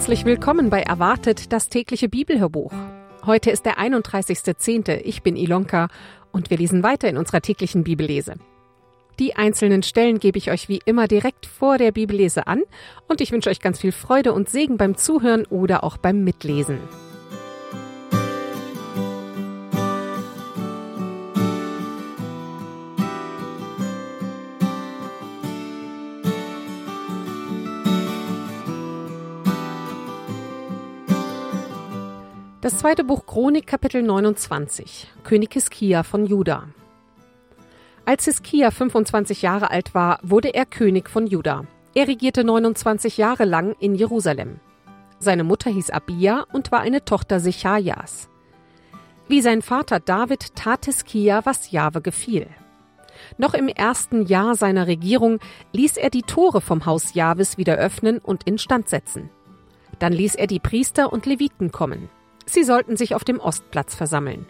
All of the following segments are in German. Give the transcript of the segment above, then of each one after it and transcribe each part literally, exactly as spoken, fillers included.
Herzlich willkommen bei Erwartet, das tägliche Bibelhörbuch. Heute ist der einunddreißigster zehnte Ich bin Ilonka und wir lesen weiter in unserer täglichen Bibellese. Die einzelnen Stellen gebe ich euch wie immer direkt vor der Bibellese an und ich wünsche euch ganz viel Freude und Segen beim Zuhören oder auch beim Mitlesen. Das zweite Buch Chronik, Kapitel neunundzwanzig. König Hiskia von Juda. Als Hiskia fünfundzwanzig Jahre alt war, wurde er König von Juda. Er regierte neunundzwanzig Jahre lang in Jerusalem. Seine Mutter hieß Abia und war eine Tochter Sechajas. Wie sein Vater David tat Hiskia, was Jahwe gefiel. Noch im ersten Jahr seiner Regierung ließ er die Tore vom Haus Jahwes wieder öffnen und instand setzen. Dann ließ er die Priester und Leviten kommen. Sie sollten sich auf dem Ostplatz versammeln.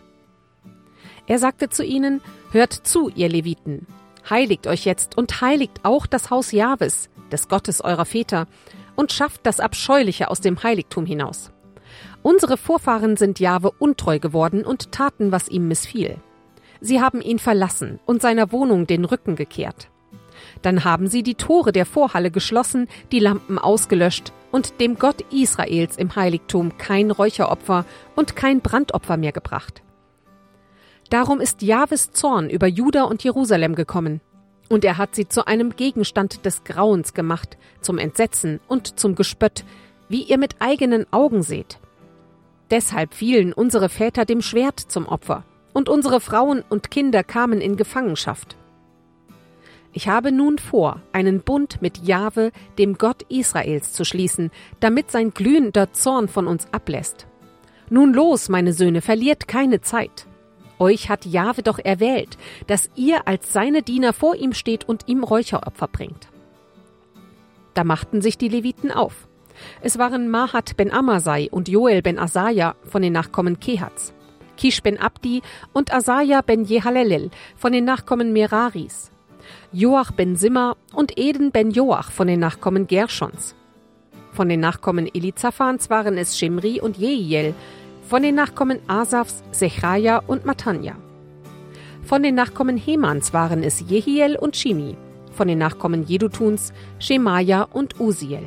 Er sagte zu ihnen: Hört zu, ihr Leviten, heiligt euch jetzt und heiligt auch das Haus Jahwes, des Gottes eurer Väter, und schafft das Abscheuliche aus dem Heiligtum hinaus. Unsere Vorfahren sind Jahwe untreu geworden und taten, was ihm missfiel. Sie haben ihn verlassen und seiner Wohnung den Rücken gekehrt. Dann haben sie die Tore der Vorhalle geschlossen, die Lampen ausgelöscht und dem Gott Israels im Heiligtum kein Räucheropfer und kein Brandopfer mehr gebracht. Darum ist Jahwes Zorn über Juda und Jerusalem gekommen, und er hat sie zu einem Gegenstand des Grauens gemacht, zum Entsetzen und zum Gespött, wie ihr mit eigenen Augen seht. Deshalb fielen unsere Väter dem Schwert zum Opfer, und unsere Frauen und Kinder kamen in Gefangenschaft. Ich habe nun vor, einen Bund mit Jahwe, dem Gott Israels, zu schließen, damit sein glühender Zorn von uns ablässt. Nun los, meine Söhne, verliert keine Zeit. Euch hat Jahwe doch erwählt, dass ihr als seine Diener vor ihm steht und ihm Räucheropfer bringt. Da machten sich die Leviten auf. Es waren Mahat ben Amasai und Joel ben Asaja von den Nachkommen Kehats, Kish ben Abdi und Asaja ben Jehalelel von den Nachkommen Meraris, Joach ben Simma und Eden ben Joach von den Nachkommen Gerschons. Von den Nachkommen Elizaphans waren es Shimri und Jehiel, von den Nachkommen Asafs Sechaja und Matanja. Von den Nachkommen Hemans waren es Jehiel und Shimi, von den Nachkommen Jedutuns Schemaja und Uziel.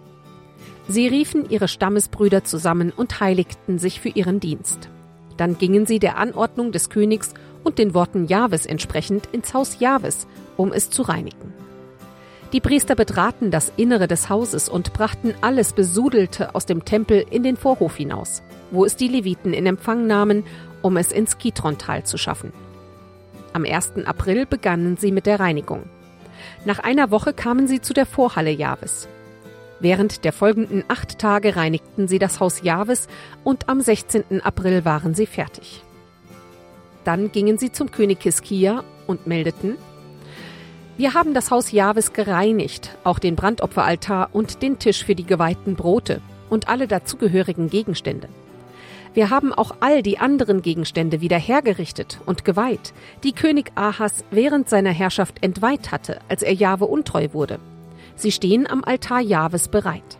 Sie riefen ihre Stammesbrüder zusammen und heiligten sich für ihren Dienst. Dann gingen sie der Anordnung des Königs und den Worten Jahwes entsprechend ins Haus Jahwes, um es zu reinigen. Die Priester betraten das Innere des Hauses und brachten alles Besudelte aus dem Tempel in den Vorhof hinaus, wo es die Leviten in Empfang nahmen, um es ins Kidrontal zu schaffen. Am ersten April begannen sie mit der Reinigung. Nach einer Woche kamen sie zu der Vorhalle Jahwes. Während der folgenden acht Tage reinigten sie das Haus Jahwes und am sechzehnten April waren sie fertig. Dann gingen sie zum König Hiskia und meldeten: Wir haben das Haus Jahwes gereinigt, auch den Brandopferaltar und den Tisch für die geweihten Brote und alle dazugehörigen Gegenstände. Wir haben auch all die anderen Gegenstände wieder hergerichtet und geweiht, die König Ahas während seiner Herrschaft entweiht hatte, als er Jahwe untreu wurde. Sie stehen am Altar Jahwes bereit.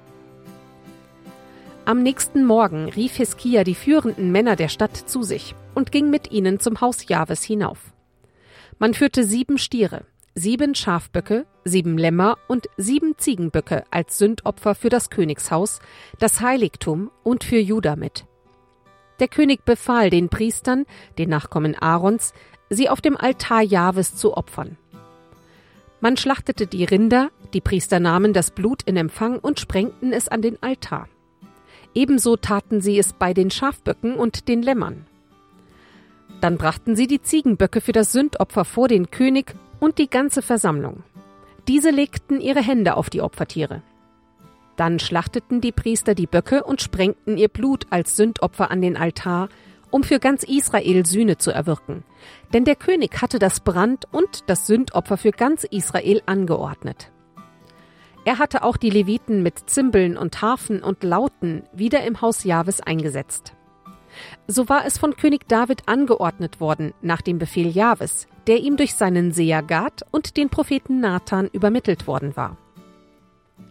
Am nächsten Morgen rief Hiskia die führenden Männer der Stadt zu sich und ging mit ihnen zum Haus Jahwes hinauf. Man führte sieben Stiere, sieben Schafböcke, sieben Lämmer und sieben Ziegenböcke als Sündopfer für das Königshaus, das Heiligtum und für Juda mit. Der König befahl den Priestern, den Nachkommen Aarons, sie auf dem Altar Jahwes zu opfern. Man schlachtete die Rinder, die Priester nahmen das Blut in Empfang und sprengten es an den Altar. Ebenso taten sie es bei den Schafböcken und den Lämmern. Dann brachten sie die Ziegenböcke für das Sündopfer vor den König und die ganze Versammlung. Diese legten ihre Hände auf die Opfertiere. Dann schlachteten die Priester die Böcke und sprengten ihr Blut als Sündopfer an den Altar, um für ganz Israel Sühne zu erwirken. Denn der König hatte das Brand- und das Sündopfer für ganz Israel angeordnet. Er hatte auch die Leviten mit Zimbeln und Harfen und Lauten wieder im Haus Jahwes eingesetzt. So war es von König David angeordnet worden, nach dem Befehl Jahwes, der ihm durch seinen Seher Gad und den Propheten Nathan übermittelt worden war.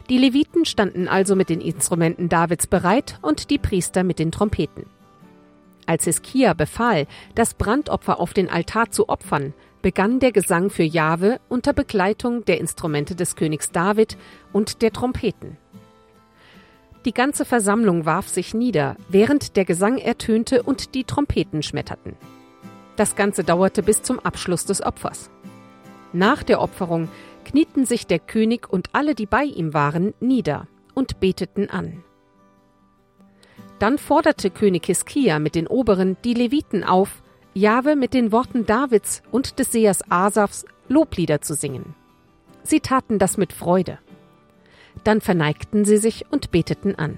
Die Leviten standen also mit den Instrumenten Davids bereit und die Priester mit den Trompeten. Als Hiskia befahl, das Brandopfer auf den Altar zu opfern, begann der Gesang für Jahwe unter Begleitung der Instrumente des Königs David und der Trompeten. Die ganze Versammlung warf sich nieder, während der Gesang ertönte und die Trompeten schmetterten. Das Ganze dauerte bis zum Abschluss des Opfers. Nach der Opferung knieten sich der König und alle, die bei ihm waren, nieder und beteten an. Dann forderte König Hiskia mit den Oberen die Leviten auf, Jahwe mit den Worten Davids und des Sehers Asafs Loblieder zu singen. Sie taten das mit Freude. Dann verneigten sie sich und beteten an.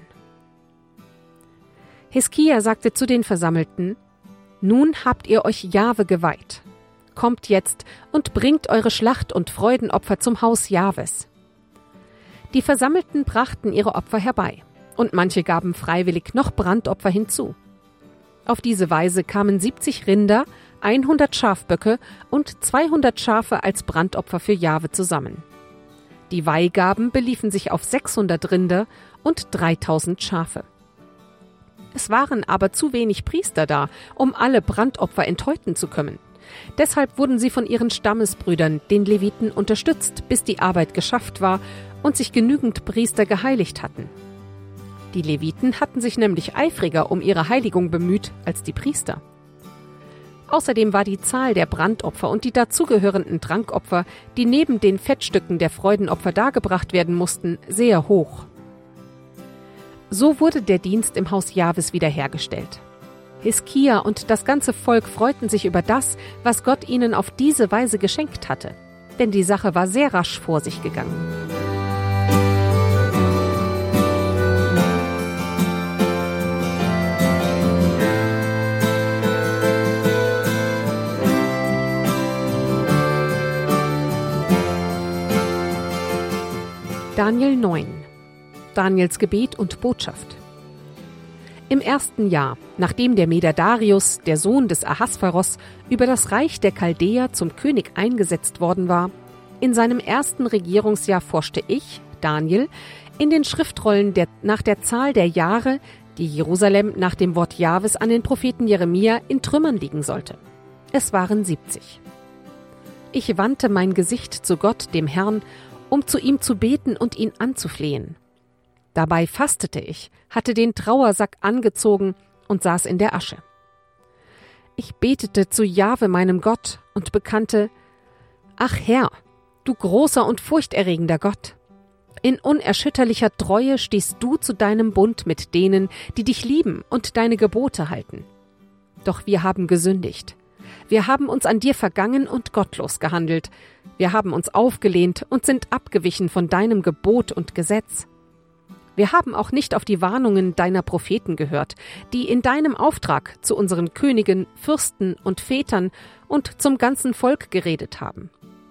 Hiskia sagte zu den Versammelten: Nun habt ihr euch Jahwe geweiht. Kommt jetzt und bringt eure Schlacht- und Freudenopfer zum Haus Jahwes. Die Versammelten brachten ihre Opfer herbei, und manche gaben freiwillig noch Brandopfer hinzu. Auf diese Weise kamen siebzig Rinder, hundert Schafböcke und zweihundert Schafe als Brandopfer für Jahwe zusammen. Die Weihgaben beliefen sich auf sechshundert Rinder und dreitausend Schafe. Es waren aber zu wenig Priester da, um alle Brandopfer enthäuten zu können. Deshalb wurden sie von ihren Stammesbrüdern, den Leviten, unterstützt, bis die Arbeit geschafft war und sich genügend Priester geheiligt hatten. Die Leviten hatten sich nämlich eifriger um ihre Heiligung bemüht als die Priester. Außerdem war die Zahl der Brandopfer und die dazugehörenden Trankopfer, die neben den Fettstücken der Freudenopfer dargebracht werden mussten, sehr hoch. So wurde der Dienst im Haus Jahwes wiederhergestellt. Hiskia und das ganze Volk freuten sich über das, was Gott ihnen auf diese Weise geschenkt hatte, denn die Sache war sehr rasch vor sich gegangen. Daniel neun. Daniels Gebet und Botschaft. Im ersten Jahr, nachdem der Meder Darius, der Sohn des Ahasveros, über das Reich der Chaldäer zum König eingesetzt worden war, in seinem ersten Regierungsjahr forschte ich, Daniel, in den Schriftrollen der, nach der Zahl der Jahre, die Jerusalem nach dem Wort Jahwes an den Propheten Jeremia in Trümmern liegen sollte. Es waren siebzig. Ich wandte mein Gesicht zu Gott, dem Herrn, um zu ihm zu beten und ihn anzuflehen. Dabei fastete ich, hatte den Trauersack angezogen und saß in der Asche. Ich betete zu Jahwe, meinem Gott, und bekannte: Ach Herr, du großer und furchterregender Gott! In unerschütterlicher Treue stehst du zu deinem Bund mit denen, die dich lieben und deine Gebote halten. Doch wir haben gesündigt. Wir haben uns an dir vergangen und gottlos gehandelt. Wir haben uns aufgelehnt und sind abgewichen von deinem Gebot und Gesetz. Wir haben auch nicht auf die Warnungen deiner Propheten gehört, die in deinem Auftrag zu unseren Königen, Fürsten und Vätern und zum ganzen Volk geredet haben.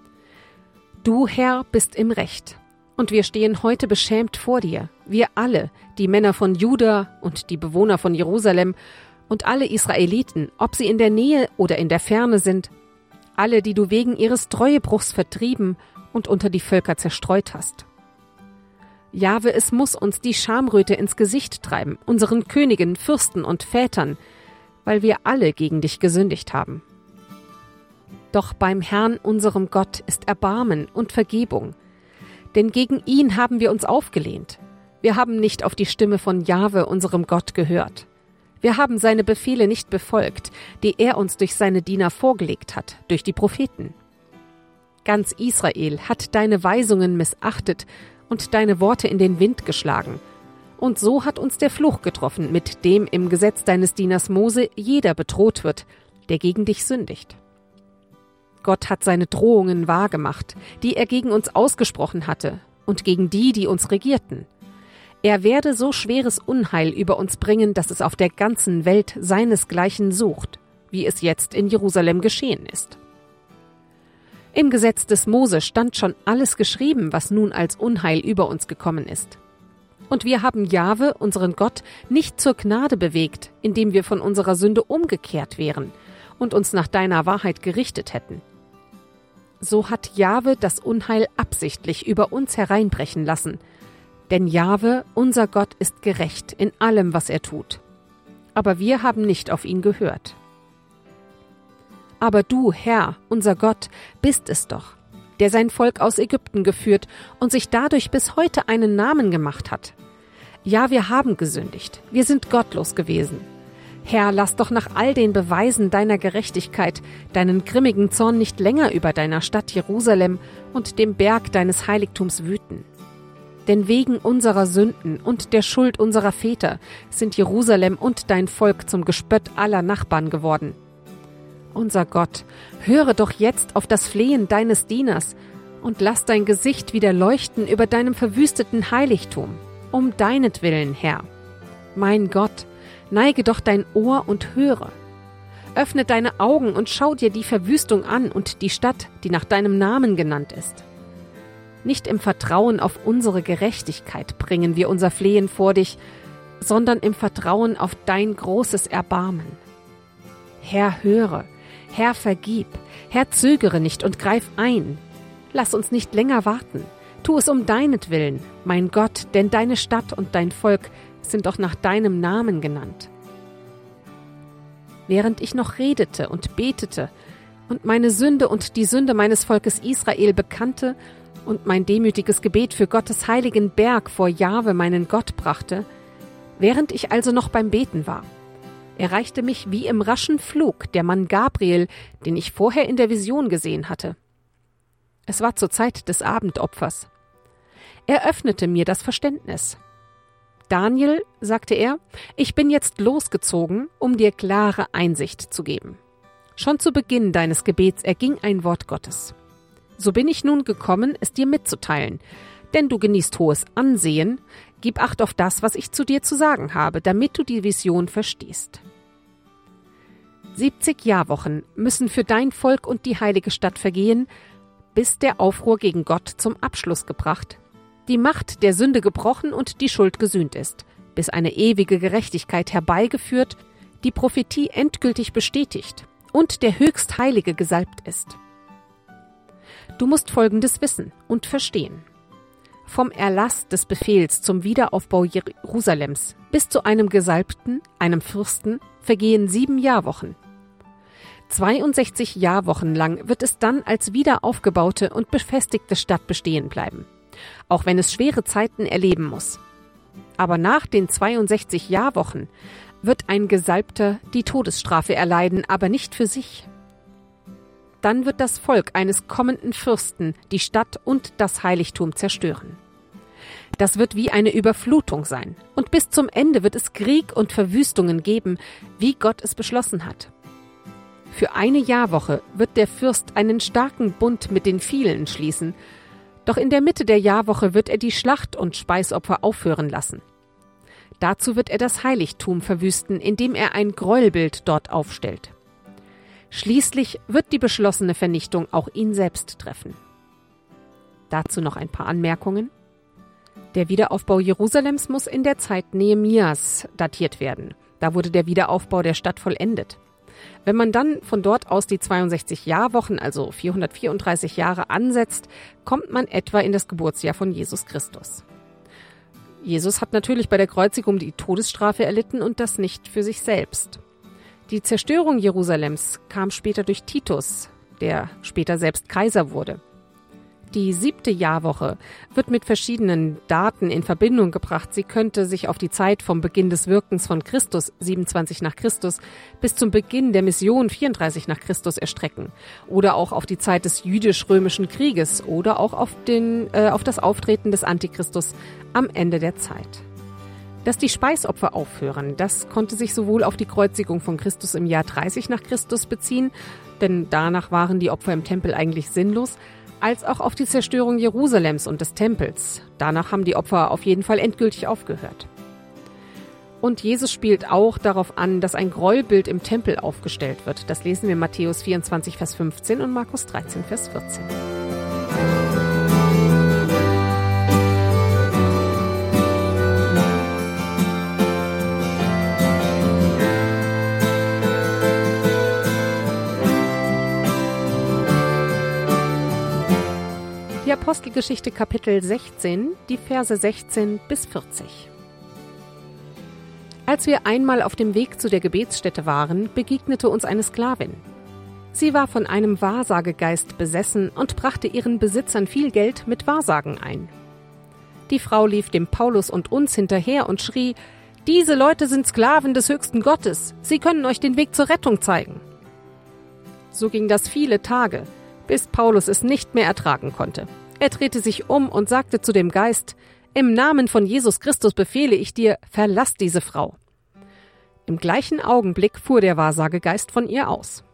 Du, Herr, bist im Recht, und wir stehen heute beschämt vor dir, wir alle, die Männer von Juda und die Bewohner von Jerusalem und alle Israeliten, ob sie in der Nähe oder in der Ferne sind, alle, die du wegen ihres Treuebruchs vertrieben und unter die Völker zerstreut hast. Jahwe, es muss uns die Schamröte ins Gesicht treiben, unseren Königen, Fürsten und Vätern, weil wir alle gegen dich gesündigt haben. Doch beim Herrn, unserem Gott, ist Erbarmen und Vergebung, denn gegen ihn haben wir uns aufgelehnt. Wir haben nicht auf die Stimme von Jahwe, unserem Gott, gehört. Wir haben seine Befehle nicht befolgt, die er uns durch seine Diener vorgelegt hat, durch die Propheten. Ganz Israel hat deine Weisungen missachtet und deine Worte in den Wind geschlagen. Und so hat uns der Fluch getroffen, mit dem im Gesetz deines Dieners Mose jeder bedroht wird, der gegen dich sündigt. Gott hat seine Drohungen wahrgemacht, die er gegen uns ausgesprochen hatte und gegen die, die uns regierten. Er werde so schweres Unheil über uns bringen, dass es auf der ganzen Welt seinesgleichen sucht, wie es jetzt in Jerusalem geschehen ist. Im Gesetz des Mose stand schon alles geschrieben, was nun als Unheil über uns gekommen ist. Und wir haben Jahwe, unseren Gott, nicht zur Gnade bewegt, indem wir von unserer Sünde umgekehrt wären und uns nach deiner Wahrheit gerichtet hätten. So hat Jahwe das Unheil absichtlich über uns hereinbrechen lassen, Denn Jahwe, unser Gott, ist gerecht in allem, was er tut. Aber wir haben nicht auf ihn gehört. Aber du, Herr, unser Gott, bist es doch, der sein Volk aus Ägypten geführt und sich dadurch bis heute einen Namen gemacht hat. Ja, wir haben gesündigt, wir sind gottlos gewesen. Herr, lass doch nach all den Beweisen deiner Gerechtigkeit deinen grimmigen Zorn nicht länger über deiner Stadt Jerusalem und dem Berg deines Heiligtums wüten. Denn wegen unserer Sünden und der Schuld unserer Väter sind Jerusalem und dein Volk zum Gespött aller Nachbarn geworden. Unser Gott, höre doch jetzt auf das Flehen deines Dieners und lass dein Gesicht wieder leuchten über deinem verwüsteten Heiligtum, um deinetwillen, Herr. Mein Gott, neige doch dein Ohr und höre. Öffne deine Augen und schau dir die Verwüstung an und die Stadt, die nach deinem Namen genannt ist. Nicht im Vertrauen auf unsere Gerechtigkeit bringen wir unser Flehen vor dich, sondern im Vertrauen auf dein großes Erbarmen. Herr, höre, Herr, vergib, Herr, zögere nicht und greif ein. Lass uns nicht länger warten. Tu es um deinetwillen, mein Gott, denn deine Stadt und dein Volk sind doch nach deinem Namen genannt. Während ich noch redete und betete und meine Sünde und die Sünde meines Volkes Israel bekannte und mein demütiges Gebet für Gottes heiligen Berg vor Jahwe meinen Gott brachte, während ich also noch beim Beten war, erreichte mich wie im raschen Flug der Mann Gabriel, den ich vorher in der Vision gesehen hatte. Es war zur Zeit des Abendopfers. Er öffnete mir das Verständnis. Daniel, sagte er, ich bin jetzt losgezogen, um dir klare Einsicht zu geben. Schon zu Beginn deines Gebets erging ein Wort Gottes. So bin ich nun gekommen, es dir mitzuteilen, denn du genießt hohes Ansehen, gib Acht auf das, was ich zu dir zu sagen habe, damit du die Vision verstehst. Siebzig Jahrwochen müssen für dein Volk und die heilige Stadt vergehen, bis der Aufruhr gegen Gott zum Abschluss gebracht, die Macht der Sünde gebrochen und die Schuld gesühnt ist, bis eine ewige Gerechtigkeit herbeigeführt, die Prophetie endgültig bestätigt und der Höchstheilige gesalbt ist. Du musst Folgendes wissen und verstehen. Vom Erlass des Befehls zum Wiederaufbau Jerusalems bis zu einem Gesalbten, einem Fürsten, vergehen sieben Jahrwochen. zweiundsechzig Jahrwochen lang wird es dann als wiederaufgebaute und befestigte Stadt bestehen bleiben, auch wenn es schwere Zeiten erleben muss. Aber nach den zweiundsechzig Jahrwochen wird ein Gesalbter die Todesstrafe erleiden, aber nicht für sich. Dann wird das Volk eines kommenden Fürsten die Stadt und das Heiligtum zerstören. Das wird wie eine Überflutung sein, und bis zum Ende wird es Krieg und Verwüstungen geben, wie Gott es beschlossen hat. Für eine Jahrwoche wird der Fürst einen starken Bund mit den vielen schließen, doch in der Mitte der Jahrwoche wird er die Schlacht und Speisopfer aufhören lassen. Dazu wird er das Heiligtum verwüsten, indem er ein Gräuelbild dort aufstellt. Schließlich wird die beschlossene Vernichtung auch ihn selbst treffen. Dazu noch ein paar Anmerkungen. Der Wiederaufbau Jerusalems muss in der Zeit Nehemias datiert werden. Da wurde der Wiederaufbau der Stadt vollendet. Wenn man dann von dort aus die zweiundsechzig Jahrwochen, also vierhundertvierunddreißig Jahre, ansetzt, kommt man etwa in das Geburtsjahr von Jesus Christus. Jesus hat natürlich bei der Kreuzigung die Todesstrafe erlitten und das nicht für sich selbst. Die Zerstörung Jerusalems kam später durch Titus, der später selbst Kaiser wurde. Die siebte Jahrwoche wird mit verschiedenen Daten in Verbindung gebracht. Sie könnte sich auf die Zeit vom Beginn des Wirkens von Christus, siebenundzwanzig nach Christus, bis zum Beginn der Mission, vierunddreißig nach Christus, erstrecken. Oder auch auf die Zeit des jüdisch-römischen Krieges oder auch auf, den, äh, auf das Auftreten des Antichristus am Ende der Zeit. Dass die Speisopfer aufhören, das konnte sich sowohl auf die Kreuzigung von Christus im Jahr dreißig nach Christus beziehen, denn danach waren die Opfer im Tempel eigentlich sinnlos, als auch auf die Zerstörung Jerusalems und des Tempels. Danach haben die Opfer auf jeden Fall endgültig aufgehört. Und Jesus spielt auch darauf an, dass ein Gräuelbild im Tempel aufgestellt wird. Das lesen wir in Matthäus vierundzwanzig, Vers fünfzehn und Markus dreizehn, Vers vierzehn. Die Apostelgeschichte Kapitel sechzehn, die Verse sechzehn bis vierzig. Als wir einmal auf dem Weg zu der Gebetsstätte waren, begegnete uns eine Sklavin. Sie war von einem Wahrsagegeist besessen und brachte ihren Besitzern viel Geld mit Wahrsagen ein. Die Frau lief dem Paulus und uns hinterher und schrie: »Diese Leute sind Sklaven des höchsten Gottes. Sie können euch den Weg zur Rettung zeigen.« So ging das viele Tage, bis Paulus es nicht mehr ertragen konnte. Er drehte sich um und sagte zu dem Geist: »Im Namen von Jesus Christus befehle ich dir, verlass diese Frau.« Im gleichen Augenblick fuhr der Wahrsagegeist von ihr aus.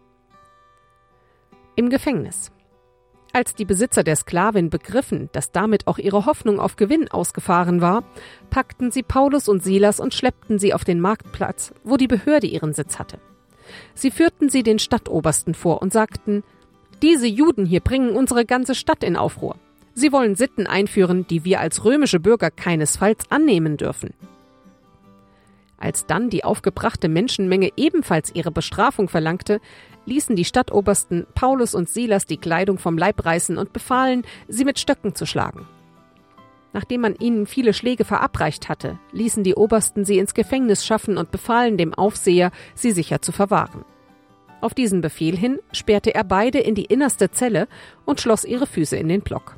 Im Gefängnis. Als die Besitzer der Sklavin begriffen, dass damit auch ihre Hoffnung auf Gewinn ausgefahren war, packten sie Paulus und Silas und schleppten sie auf den Marktplatz, wo die Behörde ihren Sitz hatte. Sie führten sie den Stadtobersten vor und sagten: »Diese Juden hier bringen unsere ganze Stadt in Aufruhr. Sie wollen Sitten einführen, die wir als römische Bürger keinesfalls annehmen dürfen.« Als dann die aufgebrachte Menschenmenge ebenfalls ihre Bestrafung verlangte, ließen die Stadtobersten Paulus und Silas die Kleidung vom Leib reißen und befahlen, sie mit Stöcken zu schlagen. Nachdem man ihnen viele Schläge verabreicht hatte, ließen die Obersten sie ins Gefängnis schaffen und befahlen dem Aufseher, sie sicher zu verwahren. Auf diesen Befehl hin sperrte er beide in die innerste Zelle und schloss ihre Füße in den Block.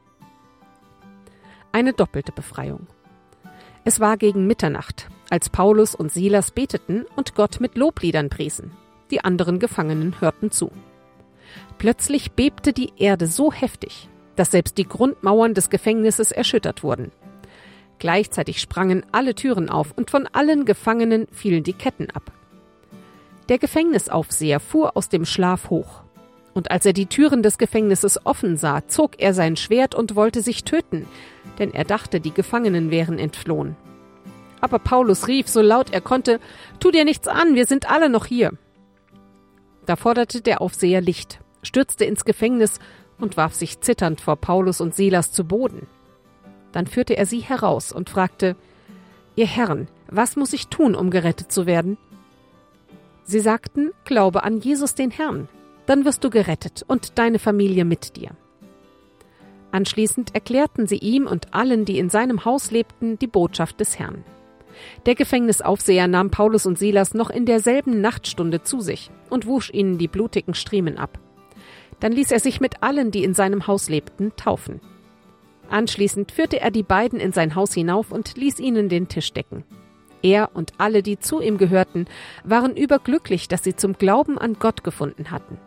Eine doppelte Befreiung. Es war gegen Mitternacht, als Paulus und Silas beteten und Gott mit Lobliedern priesen. Die anderen Gefangenen hörten zu. Plötzlich bebte die Erde so heftig, dass selbst die Grundmauern des Gefängnisses erschüttert wurden. Gleichzeitig sprangen alle Türen auf und von allen Gefangenen fielen die Ketten ab. Der Gefängnisaufseher fuhr aus dem Schlaf hoch. Und als er die Türen des Gefängnisses offen sah, zog er sein Schwert und wollte sich töten, denn er dachte, die Gefangenen wären entflohen. Aber Paulus rief so laut er konnte: »Tu dir nichts an, wir sind alle noch hier.« Da forderte der Aufseher Licht, stürzte ins Gefängnis und warf sich zitternd vor Paulus und Silas zu Boden. Dann führte er sie heraus und fragte: »Ihr Herren, was muss ich tun, um gerettet zu werden?« Sie sagten: »Glaube an Jesus den Herrn, dann wirst du gerettet und deine Familie mit dir.« Anschließend erklärten sie ihm und allen, die in seinem Haus lebten, die Botschaft des Herrn. Der Gefängnisaufseher nahm Paulus und Silas noch in derselben Nachtstunde zu sich und wusch ihnen die blutigen Striemen ab. Dann ließ er sich mit allen, die in seinem Haus lebten, taufen. Anschließend führte er die beiden in sein Haus hinauf und ließ ihnen den Tisch decken. Er und alle, die zu ihm gehörten, waren überglücklich, dass sie zum Glauben an Gott gefunden hatten.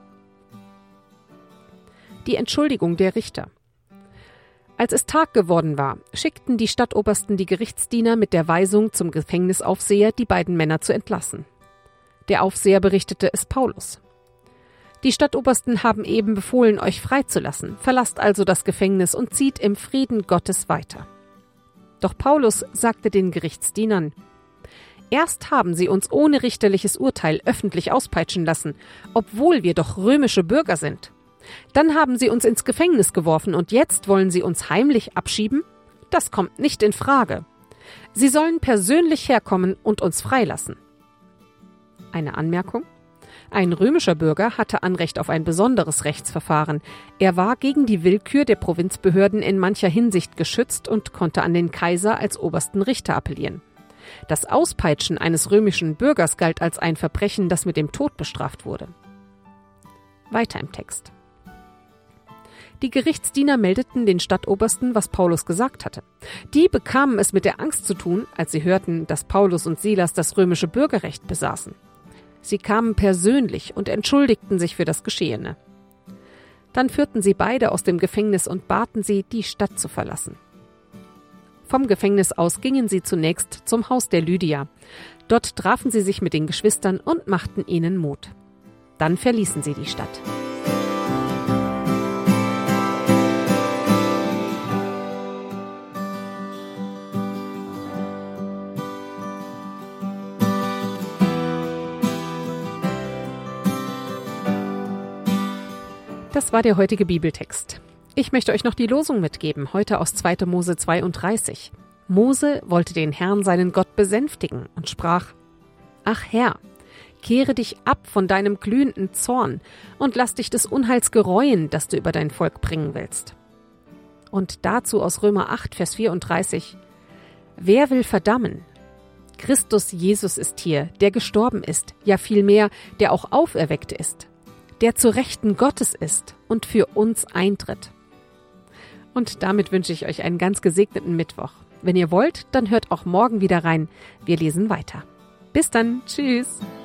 Die Entschuldigung der Richter. Als es Tag geworden war, schickten die Stadtobersten die Gerichtsdiener mit der Weisung zum Gefängnisaufseher, die beiden Männer zu entlassen. Der Aufseher berichtete es Paulus: »Die Stadtobersten haben eben befohlen, euch freizulassen. Verlasst also das Gefängnis und zieht im Frieden Gottes weiter.« Doch Paulus sagte den Gerichtsdienern: »Erst haben sie uns ohne richterliches Urteil öffentlich auspeitschen lassen, obwohl wir doch römische Bürger sind. Dann haben sie uns ins Gefängnis geworfen und jetzt wollen sie uns heimlich abschieben? Das kommt nicht in Frage. Sie sollen persönlich herkommen und uns freilassen.« Eine Anmerkung: Ein römischer Bürger hatte Anrecht auf ein besonderes Rechtsverfahren. Er war gegen die Willkür der Provinzbehörden in mancher Hinsicht geschützt und konnte an den Kaiser als obersten Richter appellieren. Das Auspeitschen eines römischen Bürgers galt als ein Verbrechen, das mit dem Tod bestraft wurde. Weiter im Text. Die Gerichtsdiener meldeten den Stadtobersten, was Paulus gesagt hatte. Die bekamen es mit der Angst zu tun, als sie hörten, dass Paulus und Silas das römische Bürgerrecht besaßen. Sie kamen persönlich und entschuldigten sich für das Geschehene. Dann führten sie beide aus dem Gefängnis und baten sie, die Stadt zu verlassen. Vom Gefängnis aus gingen sie zunächst zum Haus der Lydia. Dort trafen sie sich mit den Geschwistern und machten ihnen Mut. Dann verließen sie die Stadt. Das war der heutige Bibeltext. Ich möchte euch noch die Losung mitgeben, heute aus zweiter Mose zweiunddreißig. Mose wollte den Herrn, seinen Gott, besänftigen und sprach: »Ach Herr, kehre dich ab von deinem glühenden Zorn und lass dich des Unheils gereuen, das du über dein Volk bringen willst. Und dazu aus Römer acht, Vers vierunddreißig. Wer will verdammen? Christus Jesus ist hier, der gestorben ist, ja vielmehr, der auch auferweckt ist, der zur Rechten Gottes ist und für uns eintritt. Und damit wünsche ich euch einen ganz gesegneten Mittwoch. Wenn ihr wollt, dann hört auch morgen wieder rein. Wir lesen weiter. Bis dann. Tschüss.